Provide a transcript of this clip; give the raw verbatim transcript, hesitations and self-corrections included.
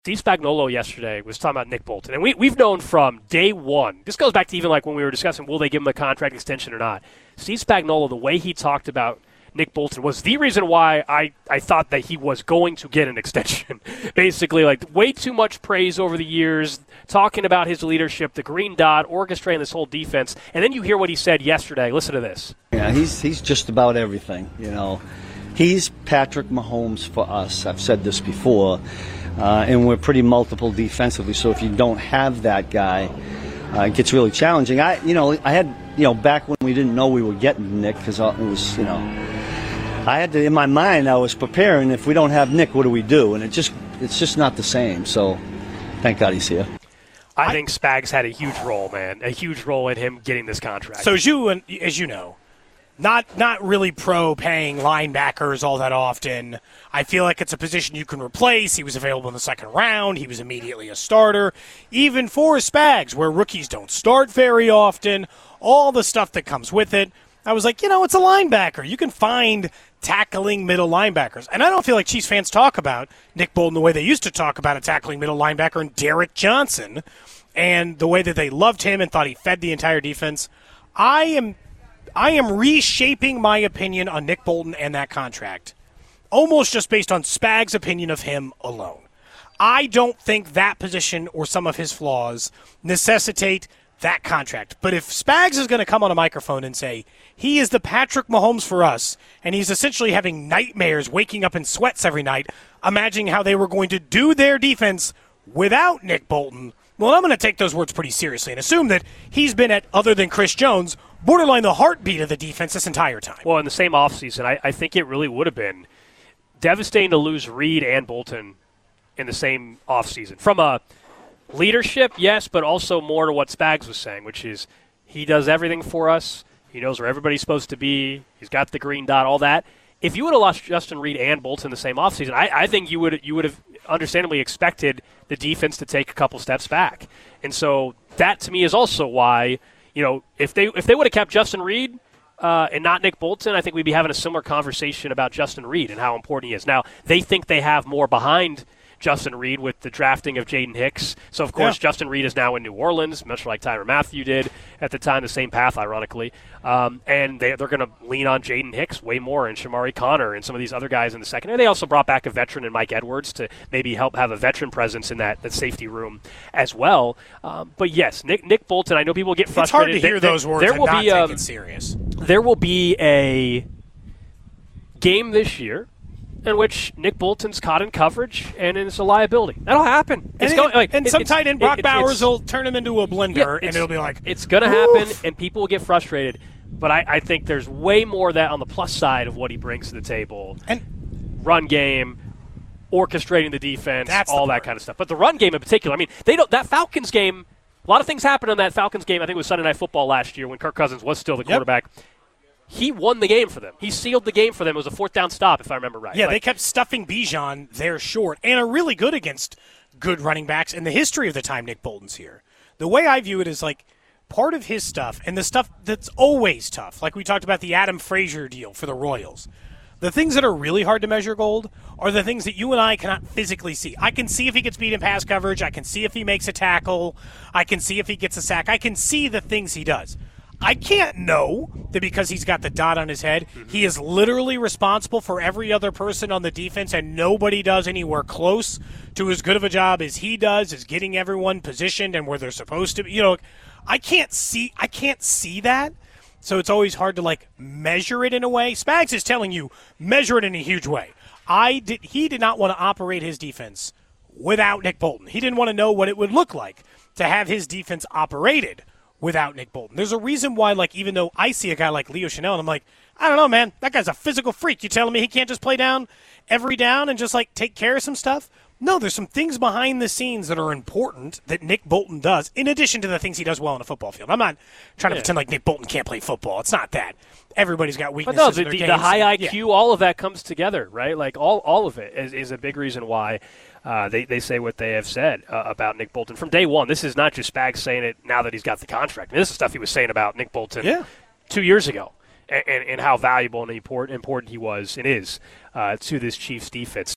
Steve Spagnuolo yesterday was talking about Nick Bolton, and we, we've known from day one, this goes back to even like when we were discussing will they give him a contract extension or not. Steve Spagnuolo, the way he talked about Nick Bolton was the reason why I, I thought that he was going to get an extension. Basically, like way too much praise over the years, talking about his leadership, the green dot, orchestrating this whole defense, and then you hear what he said yesterday. Listen to this. Yeah, he's he's just about everything, you know. He's Patrick Mahomes for us. I've said this before. Uh, and we're pretty multiple defensively, so if you don't have that guy, uh, it gets really challenging. I, you know, I had, you know, back when we didn't know we were getting Nick, because it was, you know, I had to, in my mind, I was preparing. If we don't have Nick, what do we do? And it just, it's just not the same. So, thank God he's here. I think Spags had a huge role, man, a huge role in him getting this contract. So as you as you know. Not not really pro paying linebackers all that often. I feel like it's a position you can replace. He was available in the second round. He was immediately a starter. Even for Spags, where rookies don't start very often, all the stuff that comes with it. I was like, you know, it's a linebacker. You can find tackling middle linebackers. And I don't feel like Chiefs fans talk about Nick Bolton the way they used to talk about a tackling middle linebacker and Derek Johnson and the way that they loved him and thought he fed the entire defense. I am... I am reshaping my opinion on Nick Bolton and that contract, almost just based on Spags' opinion of him alone. I don't think that position or some of his flaws necessitate that contract. But if Spags is going to come on a microphone and say he is the Patrick Mahomes for us, and he's essentially having nightmares, waking up in sweats every night, imagining how they were going to do their defense without Nick Bolton, well, I'm going to take those words pretty seriously and assume that he's been at, other than Chris Jones, borderline the heartbeat of the defense this entire time. Well, in the same offseason, I, I think it really would have been devastating to lose Reed and Bolton in the same offseason. From a leadership, yes, but also more to what Spags was saying, which is he does everything for us. He knows where everybody's supposed to be. He's got the green dot, all that. If you would have lost Justin Reed and Bolton the same offseason, I, I think you would you would have understandably expected the defense to take a couple steps back. And so that, to me, is also why, you know, if they if they would have kept Justin Reed uh, and not Nick Bolton, I think we'd be having a similar conversation about Justin Reed and how important he is. Now, they think they have more behind Justin Reed with the drafting of Jaden Hicks. So, of course, yeah. Justin Reed is now in New Orleans, much like Tyrann Mathieu did at the time, the same path, ironically. Um, and they, they're going to lean on Jaden Hicks way more and Shamari Connor and some of these other guys in the secondary. They also brought back a veteran in Mike Edwards to maybe help have a veteran presence in that, that safety room as well. Um, but, yes, Nick Nick Bolton, I know people get frustrated. It's hard to hear there, those words there and will not be, take um, it serious. There will be a game this year in which Nick Bolton's caught in coverage and it's a liability. That'll happen. It's and going, it, like, and it, some tight end Brock it, Bowers will turn him into a blender, yeah, and it'll be like, it's going to happen, and people will get frustrated. But I, I think there's way more of that on the plus side of what he brings to the table. And run game, orchestrating the defense, That's all the that kind of stuff. But the run game in particular, I mean, they don't. That Falcons game, a lot of things happened on that Falcons game. I think it was Sunday Night Football last year when Kirk Cousins was still the quarterback. Yep. He won the game for them. He sealed the game for them. It was a fourth down stop, if I remember right. Yeah, like, they kept stuffing Bijan there short and are really good against good running backs in the history of the time Nick Bolton's here. The way I view it is like part of his stuff and the stuff that's always tough, like we talked about the Adam Frazier deal for the Royals. The things that are really hard to measure gold are the things that you and I cannot physically see. I can see if he gets beat in pass coverage. I can see if he makes a tackle. I can see if he gets a sack. I can see the things he does. I can't know that because he's got the dot on his head, mm-hmm. he is literally responsible for every other person on the defense, and nobody does anywhere close to as good of a job as he does, is getting everyone positioned and where they're supposed to be. You know, I can't see. I can't see that, so it's always hard to like measure it in a way. Spags is telling you measure it in a huge way. I did. He did not want to operate his defense without Nick Bolton. He didn't want to know what it would look like to have his defense operated without Nick Bolton. There's a reason why, like, even though I see a guy like Leo Chanel, and I'm like, I don't know, man, that guy's a physical freak. You telling me he can't just play down every down and just, like, take care of some stuff? No, there's some things behind the scenes that are important that Nick Bolton does, in addition to the things he does well on a football field. I'm not trying to yeah. pretend like Nick Bolton can't play football. It's not that. Everybody's got weaknesses but no, the, in their the, games. the high I Q, yeah. all of that comes together, right? Like, all, all of it is, is a big reason why Uh, they, they say what they have said uh, about Nick Bolton from day one. This is not just Spags saying it now that he's got the contract. I mean, this is stuff he was saying about Nick Bolton yeah. two years ago and, and, and how valuable and important, important he was and is uh, to this Chiefs defense.